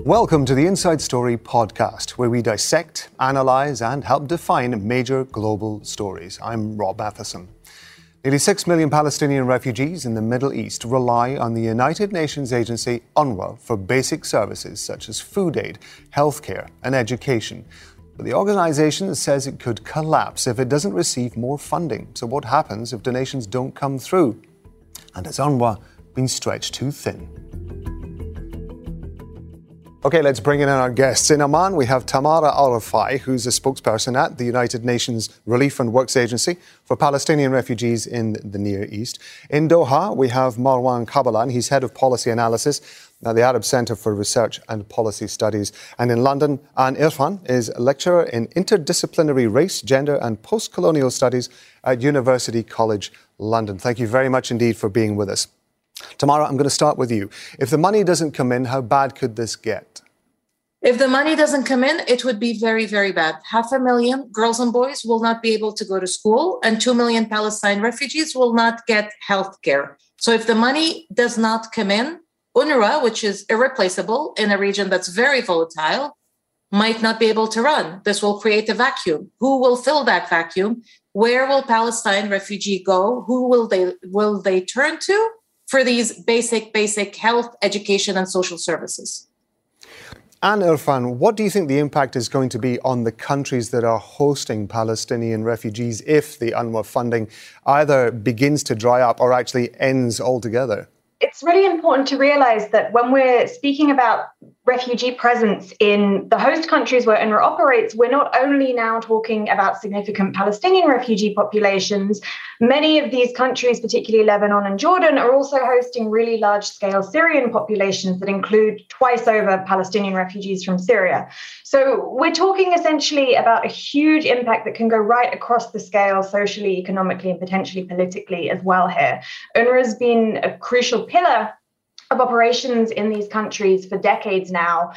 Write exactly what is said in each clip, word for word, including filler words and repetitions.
Welcome to the Inside Story podcast, where we dissect, analyse and help define major global stories. I'm Rob Matheson. Nearly six million Palestinian refugees in the Middle East rely on the United Nations agency UNRWA for basic services such as food aid, healthcare and education. But the organisation says it could collapse if it doesn't receive more funding. So what happens if donations don't come through? And has UNRWA been stretched too thin? Okay, let's bring in our guests. In Amman, we have Tamara Al-Rafai, who's a spokesperson at the United Nations Relief and Works Agency for Palestinian refugees in the Near East. In Doha, we have Marwan Kabalan. He's head of policy analysis at the Arab Centre for Research and Policy Studies. And in London, Anne Irfan is a lecturer in interdisciplinary race, gender and post-colonial studies at University College London. Thank you very much indeed for being with us. Tamara, I'm going to start with you. If the money doesn't come in, how bad could this get? If the money doesn't come in, it would be very, very bad. Half a million girls and boys will not be able to go to school, and two million Palestine refugees will not get health care. So if the money does not come in, UNRWA, which is irreplaceable in a region that's very volatile, might not be able to run. This will create a vacuum. Who will fill that vacuum? Where will Palestine refugee go? Who will they will they turn to for these basic, basic health, education, and social services? Anne Irfan, what do you think the impact is going to be on the countries that are hosting Palestinian refugees if the UNRWA funding either begins to dry up or actually ends altogether? It's really important to realise that when we're speaking about refugee presence in the host countries where UNRWA operates, we're not only now talking about significant Palestinian refugee populations. Many of these countries, particularly Lebanon and Jordan, are also hosting really large-scale Syrian populations that include twice over Palestinian refugees from Syria. So we're talking essentially about a huge impact that can go right across the scale socially, economically, and potentially politically as well here. UNRWA has been a crucial pillar of operations in these countries for decades now,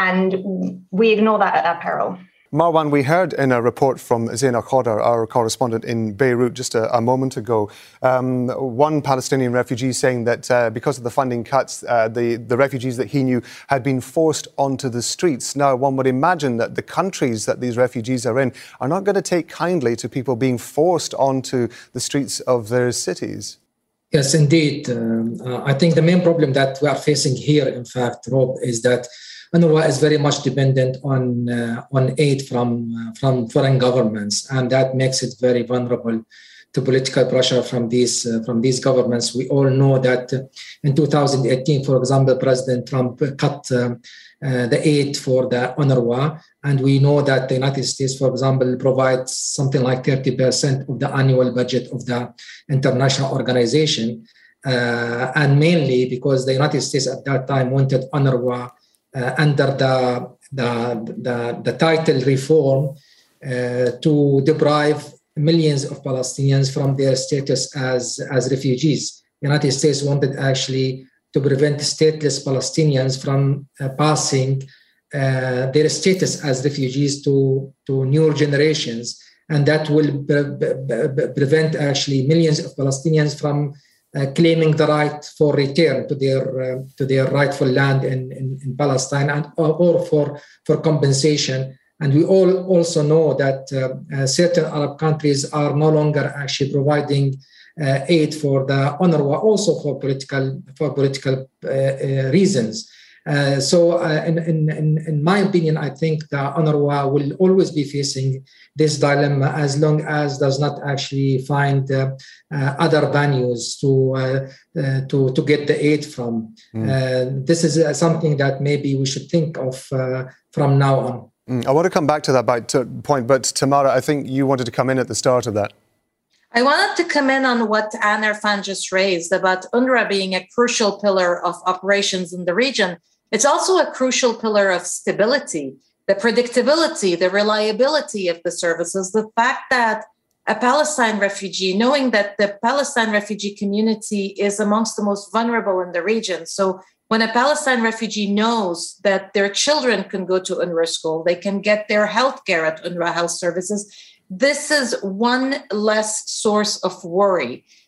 and we ignore that at our peril. Marwan, we heard in a report from Zaina Khadr, our correspondent in Beirut, just a, a moment ago, um, one Palestinian refugee saying that uh, because of the funding cuts, uh, the, the refugees that he knew had been forced onto the streets. Now, one would imagine that the countries that these refugees are in are not going to take kindly to people being forced onto the streets of their cities. Yes, indeed. Um, uh, I think the main problem that we are facing here, in fact, Rob, is that UNRWA is very much dependent on uh, on aid from uh, from foreign governments, and that makes it very vulnerable to political pressure from these uh, from these governments. We all know that uh, in two thousand eighteen, for example, President Trump cut uh, uh, the aid for the UNRWA, and we know that the United States, for example, provides something like thirty percent of the annual budget of the international organization, uh, and mainly because the United States at that time wanted UNRWA uh, under the the, the the title reform uh, to deprive millions of Palestinians from their status as, as refugees. The United States wanted actually to prevent stateless Palestinians from uh, passing uh, their status as refugees to, to newer generations. And that will pre- pre- prevent actually millions of Palestinians from uh, claiming the right for return to their uh, to their rightful land in, in, in Palestine, and or, or for, for compensation. And we all also know that uh, uh, certain Arab countries are no longer actually providing uh, aid for the UNRWA, also for political for political uh, uh, reasons. Uh, so, uh, in, in in my opinion, I think the UNRWA will always be facing this dilemma as long as does not actually find uh, uh, other venues to uh, uh, to to get the aid from. Mm. Uh, this is uh, something that maybe we should think of uh, from now on. Mm, I want to come back to that by t- point, but Tamara, I think you wanted to come in at the start of that. I wanted to come in on what Anne Irfan just raised about UNRWA being a crucial pillar of operations in the region. It's also a crucial pillar of stability, the predictability, the reliability of the services, the fact that a Palestine refugee, knowing that the Palestine refugee community is amongst the most vulnerable in the region. So when a Palestine refugee knows that their children can go to UNRWA school, they can get their health care at UNRWA health services, this is one less source of worry.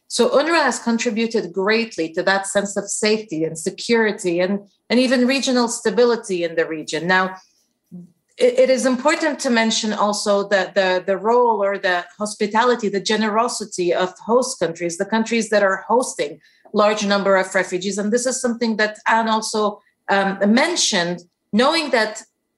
So UNRWA has contributed greatly to that sense of safety and security and, and even regional stability in the region. Now, it, it is important to mention also that the, the role or the hospitality, the generosity of host countries, the countries that are hosting large number of refugees. And this is something that Anne also um, mentioned, knowing that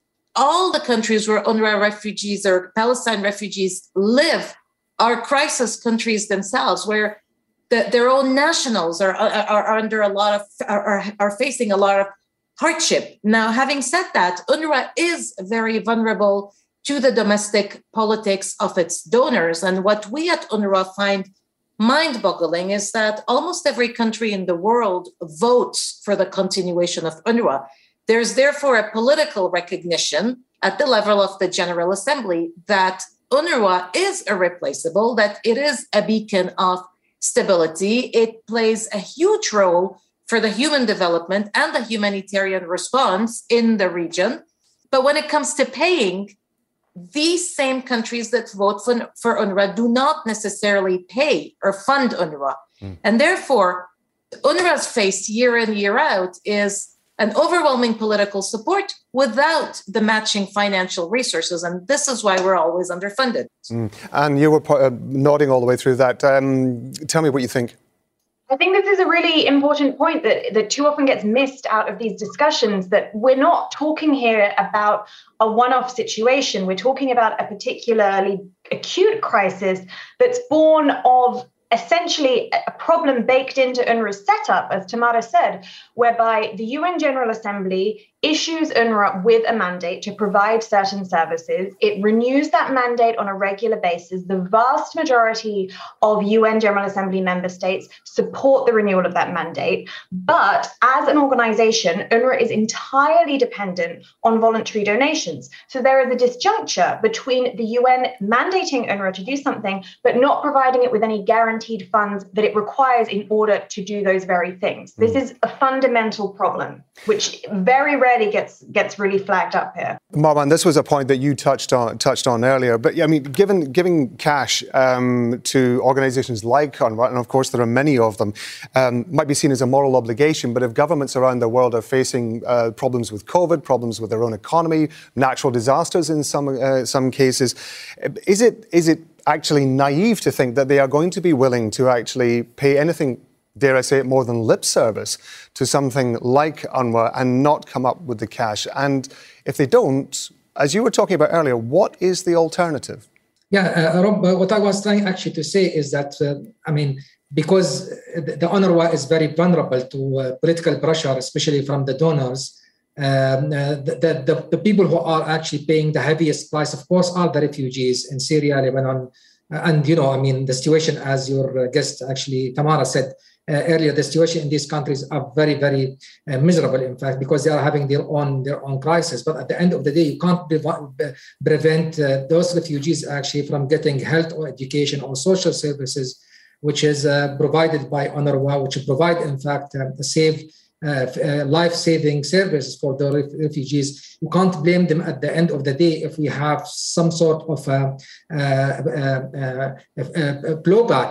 all the countries where UNRWA refugees or Palestine refugees live are crisis countries themselves, where the, their own nationals are, are, are under a lot of, are, are facing a lot of hardship. Now, having said that, UNRWA is very vulnerable to the domestic politics of its donors. And what we at UNRWA find mind-boggling is that almost every country in the world votes for the continuation of UNRWA. There's therefore a political recognition at the level of the General Assembly that UNRWA is irreplaceable, that it is a beacon of stability. It plays a huge role for the human development and the humanitarian response in the region. But when it comes to paying, these same countries that vote for, for UNRWA do not necessarily pay or fund UNRWA. Mm. And therefore, UNRWA's faced year in, year out is an overwhelming political support without the matching financial resources. And this is why we're always underfunded. Mm. And you were uh, nodding all the way through that. Um, tell me what you think. I think this is a really important point that, that too often gets missed out of these discussions, that we're not talking here about a one-off situation. We're talking about a particularly acute crisis that's born of essentially a problem baked into UNRWA's setup, as Tamara said, whereby the U N General Assembly issues UNRWA with a mandate to provide certain services. It renews that mandate on a regular basis. The vast majority of U N General Assembly member states support the renewal of that mandate. But as an organization, UNRWA is entirely dependent on voluntary donations. So there is a disjuncture between the U N mandating UNRWA to do something, but not providing it with any guaranteed funds that it requires in order to do those very things. This is a fundamental problem, which very rarely gets gets really flagged up here. Marwan, this was a point that you touched on touched on earlier. But I mean, given giving cash um, to organisations like UNRWA, and of course there are many of them, um, might be seen as a moral obligation. But if governments around the world are facing uh, problems with COVID, problems with their own economy, natural disasters in some uh, some cases, is it is it actually naive to think that they are going to be willing to actually pay anything, dare I say it, more than lip service to something like UNRWA and not come up with the cash? And if they don't, as you were talking about earlier, what is the alternative? Yeah, uh, Rob, what I was trying actually to say is that, uh, I mean, because the, the UNRWA is very vulnerable to uh, political pressure, especially from the donors, um, uh, the, the, the people who are actually paying the heaviest price, of course, are the refugees in Syria, Lebanon. Uh, and, you know, I mean, the situation, as your guest actually, Tamara, said, Uh, earlier, the situation in these countries are very, very uh, miserable, in fact, because they are having their own their own crisis. But at the end of the day, you can't pre- prevent uh, those refugees actually from getting health or education or social services, which is uh, provided by UNRWA, which provide, in fact, uh, save uh, uh, life-saving services for the ref- refugees. You can't blame them at the end of the day if we have some sort of uh, uh, uh, uh, uh, blowback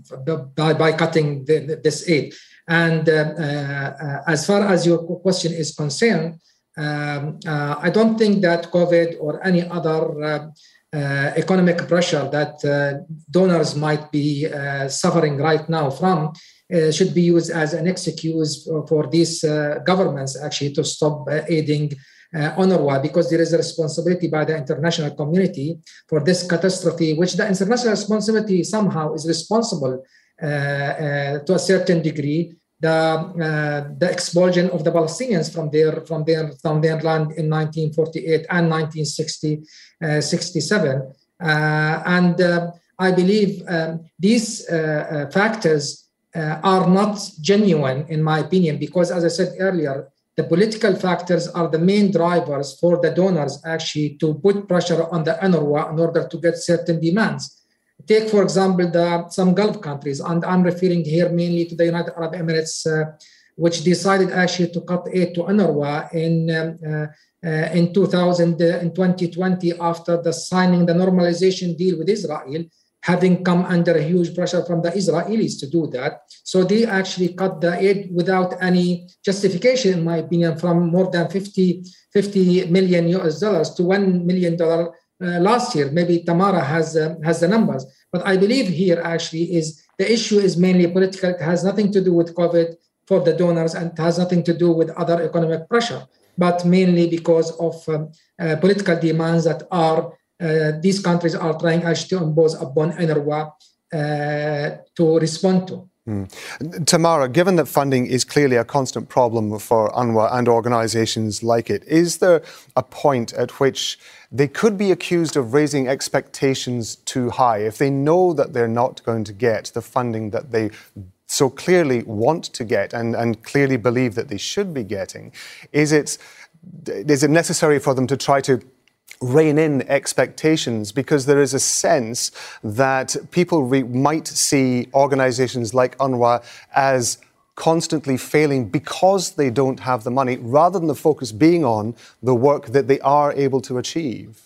by, by cutting the, this aid. And uh, uh, as far as your question is concerned, um, uh, I don't think that COVID or any other uh, uh, economic pressure that uh, donors might be uh, suffering right now from uh, should be used as an excuse for, for these uh, governments actually to stop uh, aiding Uh, UNRWA, because there is a responsibility by the international community for this catastrophe, which the international responsibility somehow is responsible uh, uh, to a certain degree. The uh, the expulsion of the Palestinians from their from their from their land in nineteen forty-eight and nineteen sixty-seven, uh, and uh, I believe um, these uh, uh, factors uh, are not genuine, in my opinion, because, as I said earlier, the political factors are the main drivers for the donors actually to put pressure on the UNRWA in order to get certain demands. Take, for example, the, some Gulf countries, and I'm referring here mainly to the United Arab Emirates, uh, which decided actually to cut aid to UNRWA in um, uh, uh, in two thousand, uh, in twenty twenty, after the signing the normalization deal with Israel, having come under a huge pressure from the Israelis to do that. So they actually cut the aid without any justification, in my opinion, from more than fifty, fifty million U S dollars to one million dollars uh, last year. Maybe Tamara has uh, has the numbers. But I believe here actually is the issue is mainly political. It has nothing to do with COVID for the donors, and it has nothing to do with other economic pressure, but mainly because of um, uh, political demands that are uh, these countries are trying actually to impose upon UNRWA uh, to respond to. Mm. Tamara, given that funding is clearly a constant problem for UNRWA and organisations like it, is there a point at which they could be accused of raising expectations too high if they know that they're not going to get the funding that they so clearly want to get and, and clearly believe that they should be getting? Is it, is it necessary for them to try to rein in expectations, because there is a sense that people re- might see organisations like UNRWA as constantly failing because they don't have the money, rather than the focus being on the work that they are able to achieve?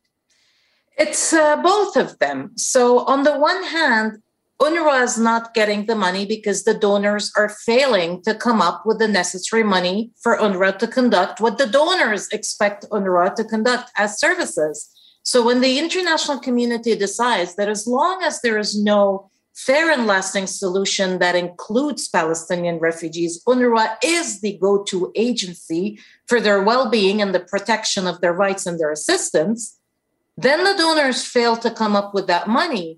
It's uh, both of them. So on the one hand, UNRWA is not getting the money because the donors are failing to come up with the necessary money for UNRWA to conduct what the donors expect UNRWA to conduct as services. So when the international community decides that as long as there is no fair and lasting solution that includes Palestinian refugees, UNRWA is the go-to agency for their well-being and the protection of their rights and their assistance, then the donors fail to come up with that money,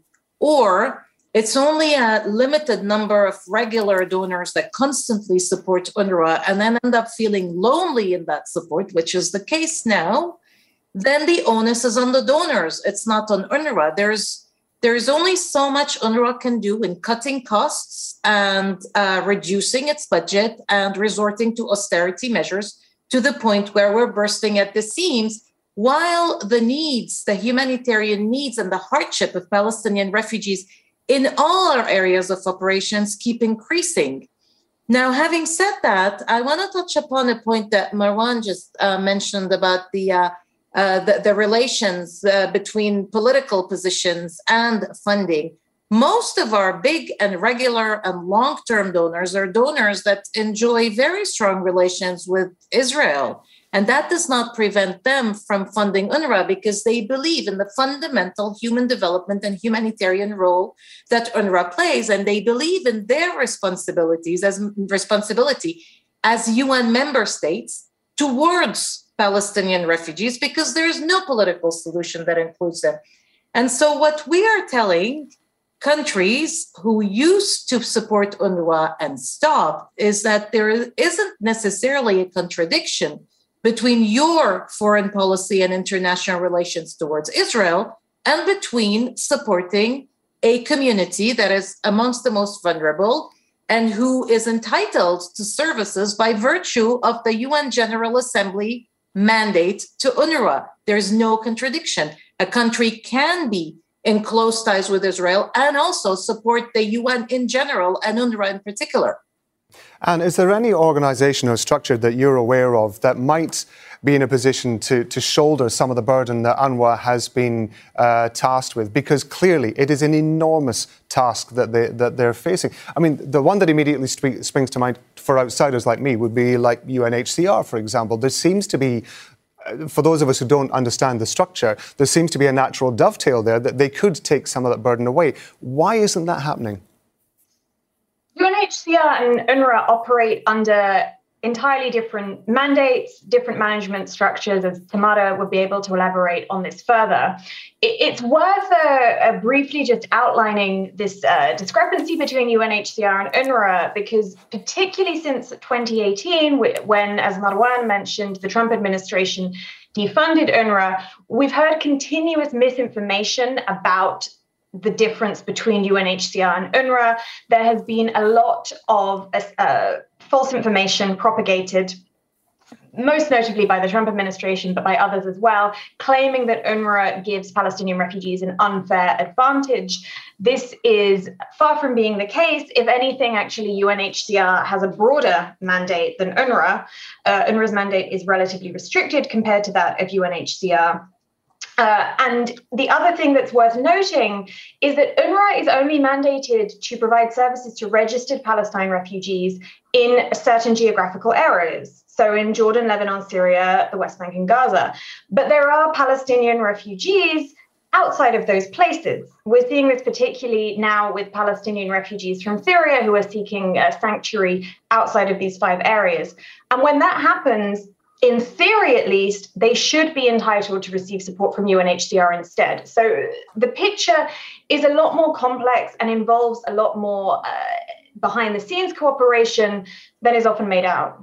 or it's only a limited number of regular donors that constantly support UNRWA and then end up feeling lonely in that support, which is the case now, then the onus is on the donors. It's not on UNRWA. There's, there's only so much UNRWA can do in cutting costs and uh, reducing its budget and resorting to austerity measures to the point where we're bursting at the seams, while the needs, the humanitarian needs and the hardship of Palestinian refugees in all our areas of operations keep increasing. Now, having said that, I want to touch upon a point that Marwan just uh, mentioned about the, uh, uh, the, the relations uh, between political positions and funding. Most of our big and regular and long-term donors are donors that enjoy very strong relations with Israel. And that does not prevent them from funding UNRWA because they believe in the fundamental human development and humanitarian role that UNRWA plays. And they believe in their responsibilities as responsibility as U N member states towards Palestinian refugees, because there is no political solution that includes them. And so what we are telling countries who used to support UNRWA and stopped is that there isn't necessarily a contradiction between your foreign policy and international relations towards Israel and between supporting a community that is amongst the most vulnerable and who is entitled to services by virtue of the U N General Assembly mandate to UNRWA. There's no contradiction. A country can be in close ties with Israel and also support the U N in general and UNRWA in particular. And is there any organisation or structure that you're aware of that might be in a position to, to shoulder some of the burden that UNRWA has been uh, tasked with? Because clearly it is an enormous task that, they, that they're facing. I mean, the one that immediately sp- springs to mind for outsiders like me would be like U N H C R, for example. There seems to be, for those of us who don't understand the structure, there seems to be a natural dovetail there that they could take some of that burden away. Why isn't that happening? U N H C R and UNRWA operate under entirely different mandates, different management structures, as Tamara would be able to elaborate on this further. It's worth uh, uh, briefly just outlining this uh, discrepancy between U N H C R and UNRWA, because particularly since twenty eighteen, when, as Marwan mentioned, the Trump administration defunded UNRWA, we've heard continuous misinformation about the difference between U N H C R and UNRWA. There has been a lot of uh, false information propagated, most notably by the Trump administration, but by others as well, claiming that UNRWA gives Palestinian refugees an unfair advantage. This is far from being the case. If anything, actually, U N H C R has a broader mandate than UNRWA. Uh, UNRWA's mandate is relatively restricted compared to that of U N H C R. Uh, and the other thing that's worth noting is that UNRWA is only mandated to provide services to registered Palestine refugees in certain geographical areas. So in Jordan, Lebanon, Syria, the West Bank and Gaza. But there are Palestinian refugees outside of those places. We're seeing this particularly now with Palestinian refugees from Syria who are seeking uh, sanctuary outside of these five areas. And when that happens, in theory, at least, they should be entitled to receive support from U N H C R instead. So the picture is a lot more complex and involves a lot more uh, behind-the-scenes cooperation than is often made out.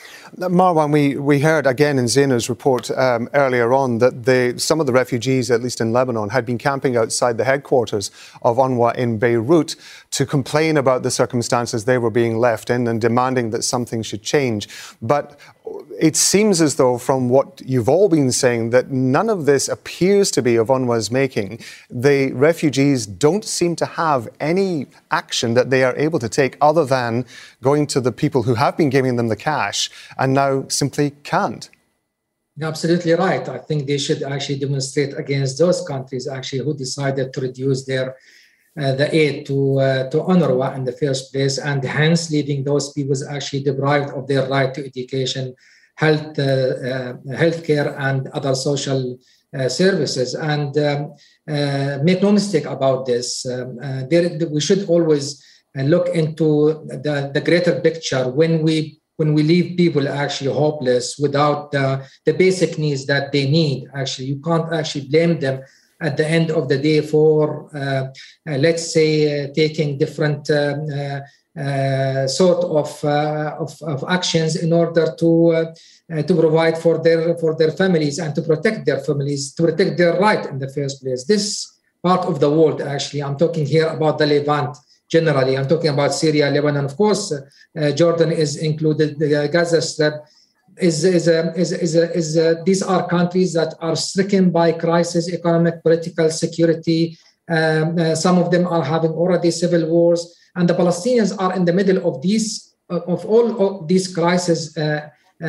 Marwan, we, we heard again in Zainab's report um, earlier on that they, some of the refugees, at least in Lebanon, had been camping outside the headquarters of UNRWA in Beirut to complain about the circumstances they were being left in and demanding that something should change. But it seems as though, from what you've all been saying, that none of this appears to be of UNRWA's making. The refugees don't seem to have any action that they are able to take other than going to the people who have been giving them the cash and now simply can't. You're absolutely right. I think they should actually demonstrate against those countries actually who decided to reduce their uh, the aid to uh, to UNRWA in the first place, and hence leaving those people actually deprived of their right to education, health, uh, uh, healthcare, and other social uh, services. And um, uh, make no mistake about this. Um, uh, there, we should always uh, look into the, the greater picture when we when we leave people actually hopeless without the, the basic needs that they need. Actually, you can't actually blame them at the end of the day for, uh, uh, let's say, uh, taking different um, uh, uh, sort of, uh, of of actions in order to uh, uh, to provide for their for their families and to protect their families, to protect their right in the first place. This part of the world, actually, I'm talking here about the Levant. Generally, I'm talking about Syria, Lebanon, of course, uh, Jordan is included, the Gaza Strip is is a, is is, a, is a, these are countries that are stricken by crisis, economic, political, security. Um, uh, some of them are having already civil wars, and the Palestinians are in the middle of these of all of these crises uh, uh,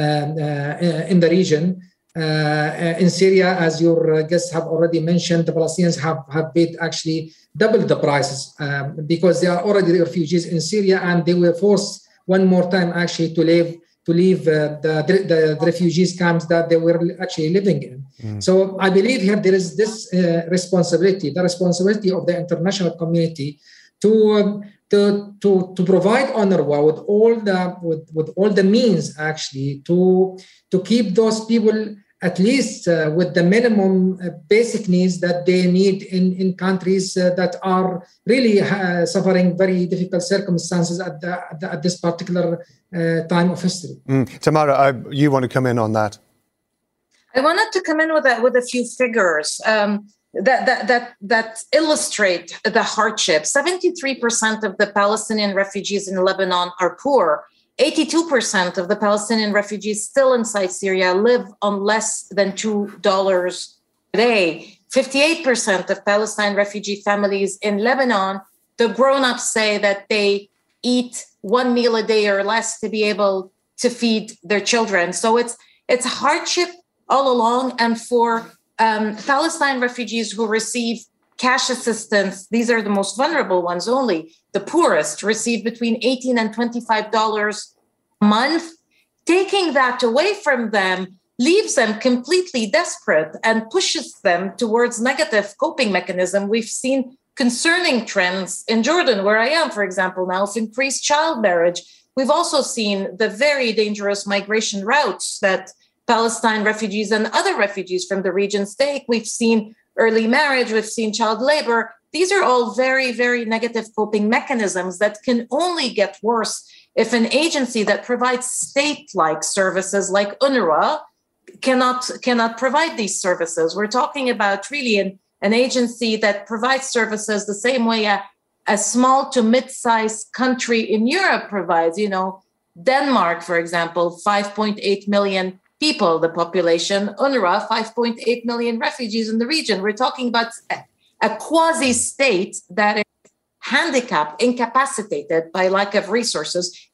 uh, in the region. Uh, in Syria, as your guests have already mentioned, the Palestinians have, have paid actually double the prices um, because they are already refugees in Syria, and they were forced one more time actually to leave to leave uh, the, the, the refugees camps that they were actually living in. Mm. So I believe here there is this uh, responsibility, the responsibility of the international community to um, to to to provide UNRWA with all the with, with all the means actually to to keep those people at least uh, with the minimum uh, basic needs that they need in, in countries uh, that are really uh, suffering very difficult circumstances at, the, at, the, at this particular uh, time of history. Mm. Tamara, I, you want to come in on that? I wanted to come in with a, with a few figures um, that, that, that, that illustrate the hardship. seventy-three percent of the Palestinian refugees in Lebanon are poor. eighty-two percent of the Palestinian refugees still inside Syria live on less than two dollars a day. fifty-eight percent of Palestine refugee families in Lebanon, the grown-ups say that they eat one meal a day or less to be able to feed their children. So it's it's hardship all along. And for um, Palestine refugees who receive cash assistance, these are the most vulnerable ones only. The poorest receive between eighteen and twenty-five dollars a month. Taking that away from them leaves them completely desperate and pushes them towards negative coping mechanism. We've seen concerning trends in Jordan, where I am, for example, now, of increased child marriage. We've also seen the very dangerous migration routes that Palestine refugees and other refugees from the region take. We've seen early marriage, we've seen child labor. These are all very, very negative coping mechanisms that can only get worse if an agency that provides state-like services like UNRWA cannot, cannot provide these services. We're talking about really an, an agency that provides services the same way a, a small to mid-sized country in Europe provides. You know, Denmark, for example, five point eight million people, the population. UNRWA, five point eight million refugees in the region. We're talking about a, a quasi-state that is handicapped, incapacitated by lack of resources,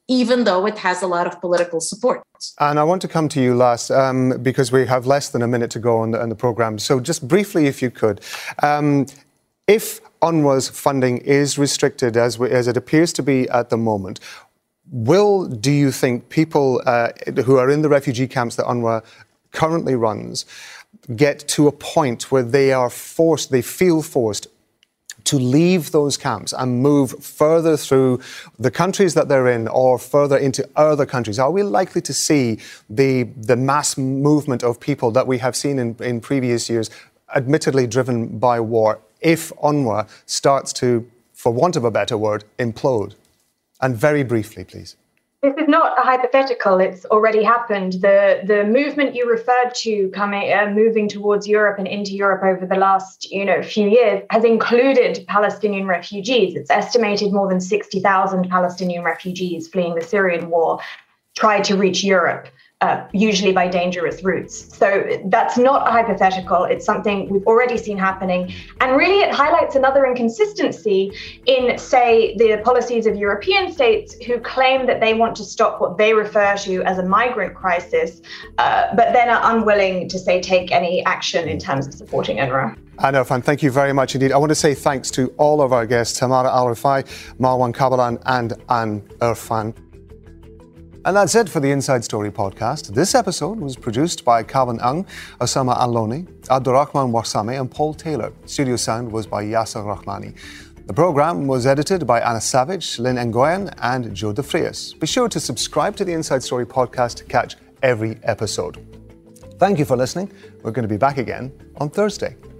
even though it has a lot of political support. And I want to come to you last, um, because we have less than a minute to go on the, on the programme. So just briefly, if you could, um, if UNRWA's funding is restricted, as, we, as it appears to be at the moment, will, do you think, people uh, who are in the refugee camps that UNRWA currently runs get to a point where they are forced, they feel forced to leave those camps and move further through the countries that they're in or further into other countries? Are we likely to see the, the mass movement of people that we have seen in, in previous years, admittedly driven by war, if UNRWA starts to, for want of a better word, implode? And very briefly, please. This is not a hypothetical. It's already happened. The the movement you referred to, coming, uh, moving towards Europe and into Europe over the last, you know, few years, has included Palestinian refugees. It's estimated more than sixty thousand Palestinian refugees fleeing the Syrian war tried to reach Europe, uh, usually by dangerous routes. So that's not a hypothetical. It's something we've already seen happening. And really, it highlights another inconsistency in, say, the policies of European states who claim that they want to stop what they refer to as a migrant crisis, uh, but then are unwilling to, say, take any action in terms of supporting UNRWA. Anna Irfan, thank you very much indeed. I want to say thanks to all of our guests, Tamara Al-Rifai, Marwan Kabalan and Anne Irfan. And that's it for the Inside Story podcast. This episode was produced by Calvin Ang, Osama Al-Loni, Abdurrahman Warsame and Paul Taylor. Studio sound was by Yasser Rahmani. The programme was edited by Anna Savage, Lynn Ngoyen and Joe De Frias. Be sure to subscribe to the Inside Story podcast to catch every episode. Thank you for listening. We're going to be back again on Thursday.